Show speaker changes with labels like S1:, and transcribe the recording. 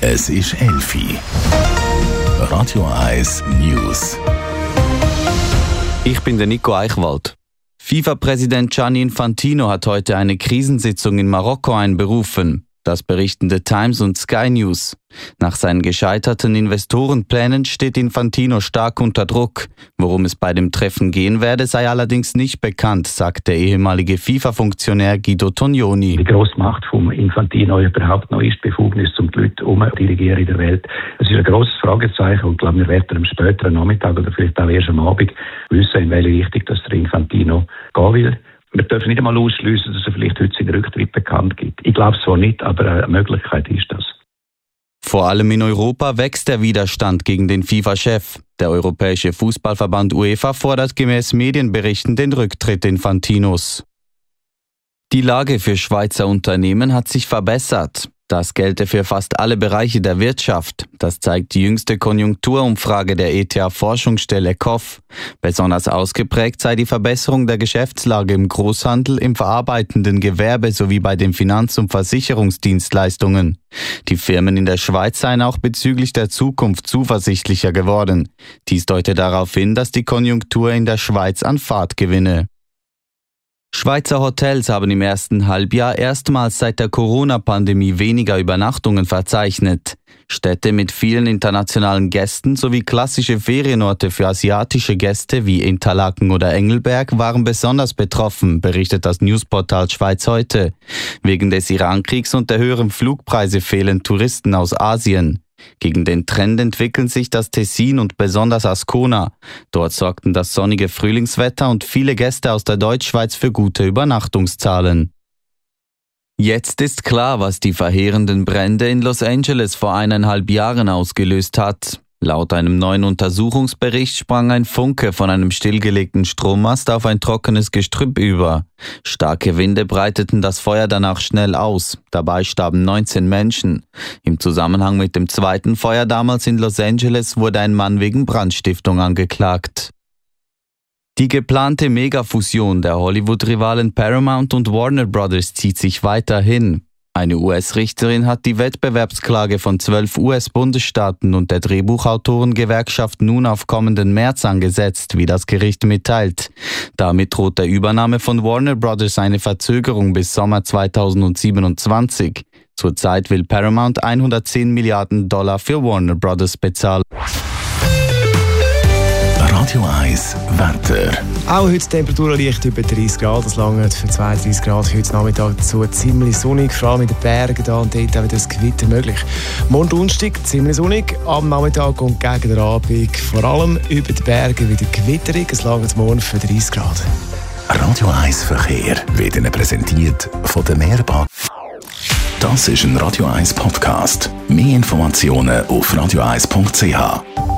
S1: Es ist 11 Uhr. Radio 1 News.
S2: Ich bin der Nico Eichwald. FIFA-Präsident Gianni Infantino hat heute eine Krisensitzung in Marokko einberufen. Das berichten The Times und Sky News. Nach seinen gescheiterten Investorenplänen steht Infantino stark unter Druck. Worum es bei dem Treffen gehen werde, sei allerdings nicht bekannt, sagt der ehemalige FIFA-Funktionär Guido Tognoni.
S3: Die grosse Macht von Infantino überhaupt noch ist, Befugnis, um die Leute dirigieren in der Welt. Das ist ein grosses Fragezeichen und ich glaube, wir werden am späteren Nachmittag oder vielleicht auch erst am Abend wissen, in welche Richtung das der Infantino gehen will. Wir dürfen nicht einmal ausschliessen, dass er vielleicht heute seinen Rücktritt bekannt gibt. Ich glaube es zwar nicht, aber eine Möglichkeit ist das.
S2: Vor allem in Europa wächst der Widerstand gegen den FIFA-Chef. Der Europäische Fußballverband UEFA fordert gemäß Medienberichten den Rücktritt Infantinos. Die Lage für Schweizer Unternehmen hat sich verbessert. Das gelte für fast alle Bereiche der Wirtschaft. Das zeigt die jüngste Konjunkturumfrage der ETH-Forschungsstelle KOF. Besonders ausgeprägt sei die Verbesserung der Geschäftslage im Großhandel, im verarbeitenden Gewerbe sowie bei den Finanz- und Versicherungsdienstleistungen. Die Firmen in der Schweiz seien auch bezüglich der Zukunft zuversichtlicher geworden. Dies deute darauf hin, dass die Konjunktur in der Schweiz an Fahrt gewinne. Schweizer Hotels haben im ersten Halbjahr erstmals seit der Corona-Pandemie weniger Übernachtungen verzeichnet. Städte mit vielen internationalen Gästen sowie klassische Ferienorte für asiatische Gäste wie Interlaken oder Engelberg waren besonders betroffen, berichtet das Newsportal Schweiz heute. Wegen des Irankriegs und der höheren Flugpreise fehlen Touristen aus Asien. Gegen den Trend entwickeln sich das Tessin und besonders Ascona. Dort sorgten das sonnige Frühlingswetter und viele Gäste aus der Deutschschweiz für gute Übernachtungszahlen. Jetzt ist klar, was die verheerenden Brände in Los Angeles vor 1,5 Jahren ausgelöst hat. Laut einem neuen Untersuchungsbericht sprang ein Funke von einem stillgelegten Strommast auf ein trockenes Gestrüpp über. Starke Winde breiteten das Feuer danach schnell aus. Dabei starben 19 Menschen. Im Zusammenhang mit dem zweiten Feuer damals in Los Angeles wurde ein Mann wegen Brandstiftung angeklagt. Die geplante Megafusion der Hollywood-Rivalen Paramount und Warner Brothers zieht sich weiterhin. Eine US-Richterin hat die Wettbewerbsklage von 12 US-Bundesstaaten und der Drehbuchautorengewerkschaft nun auf kommenden März angesetzt, wie das Gericht mitteilt. Damit droht der Übernahme von Warner Brothers eine Verzögerung bis Sommer 2027. Zurzeit will Paramount $110 Milliarden für Warner Brothers bezahlen.
S1: Radio 1 Wetter.
S4: Auch heute Temperaturen leicht über 30 Grad. Das langt für 32 Grad heute Nachmittag dazu. Ziemlich sonnig, vor allem in den Bergen da und dort auch wieder das Gewitter möglich. Morgen Donnerstag ziemlich sonnig. Am Nachmittag und gegen den Abend vor allem über die Berge wieder gewitterig. Es langt morgen für 30 Grad.
S1: Radio 1 Verkehr wird Ihnen präsentiert von der Mehrbank. Das ist ein Radio 1 Podcast. Mehr Informationen auf radio1.ch.